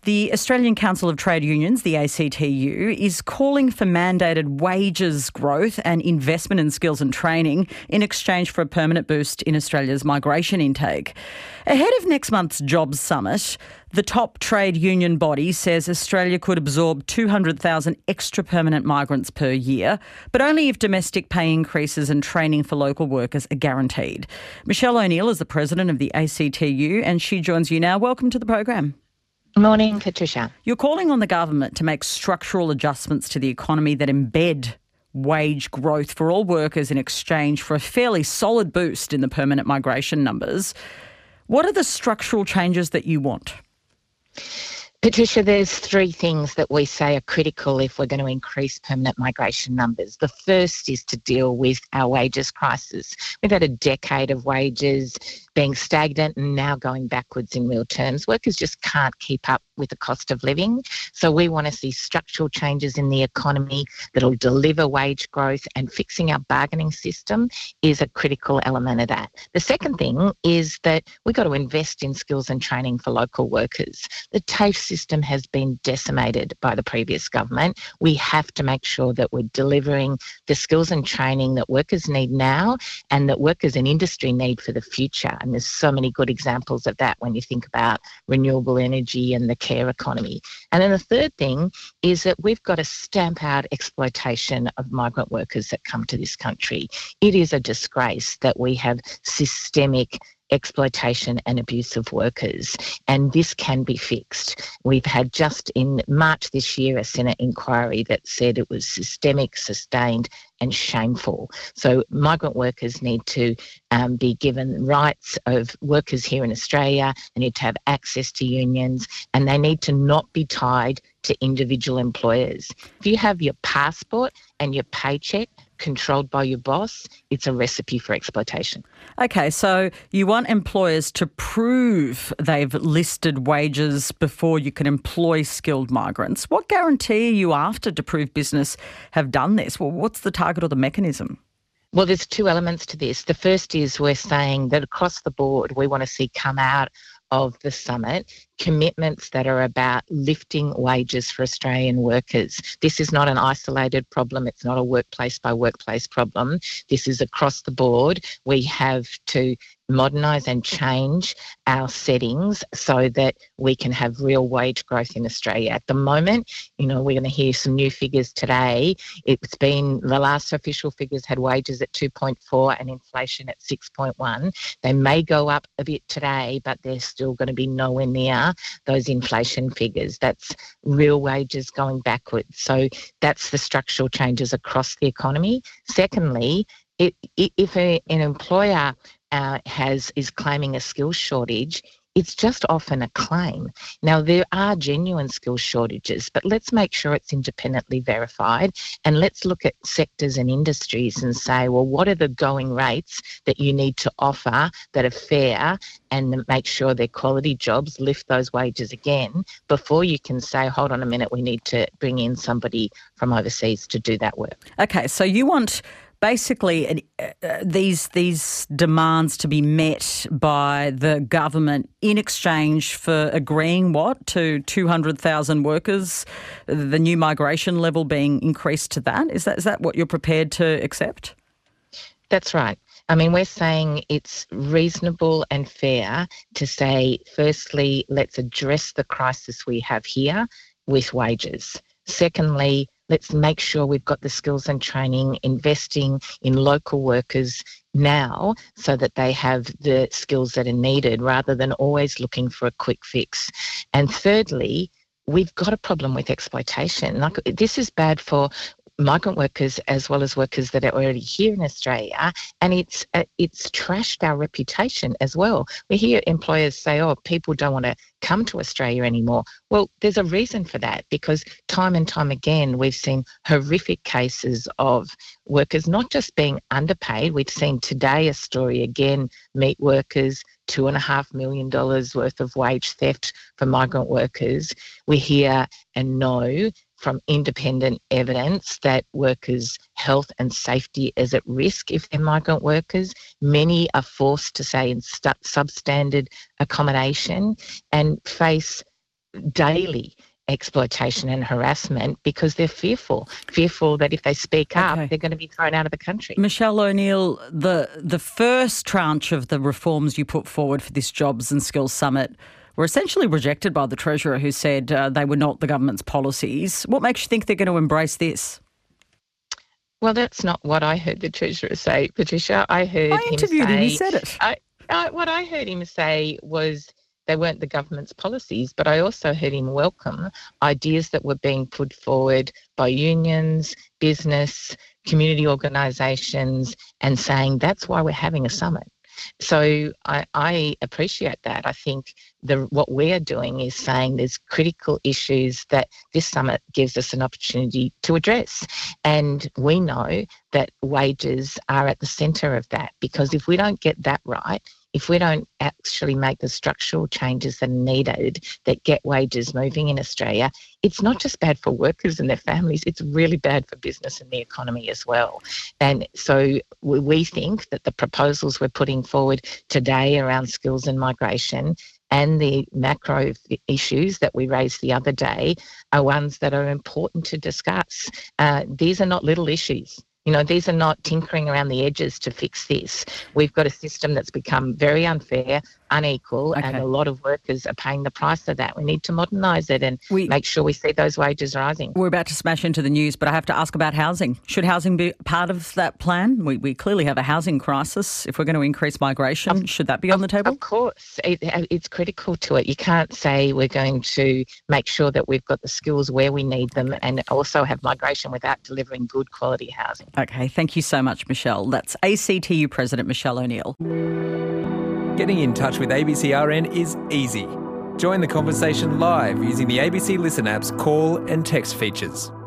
The Australian Council of Trade Unions, the ACTU, is calling for mandated wages growth and investment in skills and training in exchange for a permanent boost in Australia's migration intake. Ahead of next month's Jobs Summit, the top trade union body says Australia could absorb 200,000 extra permanent migrants per year, but only if domestic pay increases and training for local workers are guaranteed. Michelle O'Neill is the president of the ACTU and she joins you now. Welcome to the program. Morning, Patricia. You're calling on the government to make structural adjustments to the economy that embed wage growth for all workers in exchange for a fairly solid boost in the permanent migration numbers. What are the structural changes that you want? Patricia, there's three things that we say are critical if we're going to increase permanent migration numbers. The first is to deal with our wages crisis. We've had a decade of wages being stagnant and now going backwards in real terms. Workers just can't keep up with the cost of living. So we want to see structural changes in the economy that'll deliver wage growth, and fixing our bargaining system is a critical element of that. The second thing is that we've got to invest in skills and training for local workers. The TAFE system has been decimated by the previous government. We have to make sure that we're delivering the skills and training that workers need now and that workers in industry need for the future. And there's so many good examples of that when you think about renewable energy and the care economy. And then the third thing is that we've got to stamp out exploitation of migrant workers that come to this country. It is a disgrace that we have systemic exploitation and abuse of workers, and this can be fixed. We've had just in March this year a Senate inquiry that said it was systemic, sustained and shameful. So migrant workers need to be given rights of workers here in Australia. They need to have access to unions, and they need to not be tied to individual employers. If you have your passport and your paycheck controlled by your boss, it's a recipe for exploitation. Okay, so you want employers to prove they've listed wages before you can employ skilled migrants. What guarantee are you after to prove business have done this? Well, what's the target or the mechanism? Well, there's two elements to this. The first is we're saying that across the board, we want to see come out of the summit commitments that are about lifting wages for Australian workers. This is not an isolated problem. It's not a workplace by workplace problem. This is across the board. We have to modernise and change our settings so that we can have real wage growth in Australia. At the moment, we're going to hear some new figures today. It's been, the last official figures had wages at 2.4 and inflation at 6.1. They may go up a bit today, but they're still going to be nowhere near those inflation figures. That's real wages going backwards. So that's the structural changes across the economy. Secondly, if an employer is claiming a skills shortage, it's just often a claim. Now, there are genuine skills shortages, but let's make sure it's independently verified, and let's look at sectors and industries and say, well, what are the going rates that you need to offer that are fair, and make sure they're quality jobs, lift those wages again, before you can say, hold on a minute, we need to bring in somebody from overseas to do that work. Okay, so you want basically these demands to be met by the government in exchange for agreeing to 200,000 workers, the new migration level being increased to that? Is that what you're prepared to accept? That's right. I mean, we're saying it's reasonable and fair to say, firstly, let's address the crisis we have here with wages. Secondly, let's make sure we've got the skills and training, investing in local workers now so that they have the skills that are needed rather than always looking for a quick fix. And thirdly, we've got a problem with exploitation. This is bad for migrant workers as well as workers that are already here in Australia, and it's trashed our reputation as well. We hear employers say, oh, people don't want to come to Australia anymore. Well, there's a reason for that, because time and time again we've seen horrific cases of workers not just being underpaid. We've seen today a story again, meat workers, $2.5 million worth of wage theft for migrant workers. We hear and know from independent evidence that workers' health and safety is at risk if they're migrant workers. Many are forced to stay in substandard accommodation and face daily exploitation and harassment because they're fearful that if they speak up, they're going to be thrown out of the country. Michelle O'Neill, the first tranche of the reforms you put forward for this Jobs and Skills Summit were essentially rejected by the Treasurer, who said they were not the government's policies. What makes you think they're going to embrace this? Well, that's not what I heard the Treasurer say, Patricia. I interviewed him, he said it. What I heard him say was they weren't the government's policies, but I also heard him welcome ideas that were being put forward by unions, business, community organisations, and saying that's why we're having a summit. So I appreciate that. I think what we're doing is saying there's critical issues that this summit gives us an opportunity to address. And we know that wages are at the centre of that, because if we don't get that right, if we don't actually make the structural changes that are needed that get wages moving in Australia, it's not just bad for workers and their families, it's really bad for business and the economy as well. And so we think that the proposals we're putting forward today around skills and migration and the macro issues that we raised the other day are ones that are important to discuss. These are not little issues. You know, these are not tinkering around the edges to fix this. We've got a system that's become very unfair, unequal, and a lot of workers are paying the price of that. We need to modernise it and make sure we see those wages rising. We're about to smash into the news, but I have to ask about housing. Should housing be part of that plan? We clearly have a housing crisis. If we're going to increase migration, should that be on the table? Of course. It's critical to it. You can't say we're going to make sure that we've got the skills where we need them and also have migration without delivering good quality housing. Okay, thank you so much, Michelle. That's ACTU President Michelle O'Neill. Getting in touch with ABCRN is easy. Join the conversation live using the ABC Listen app's call and text features.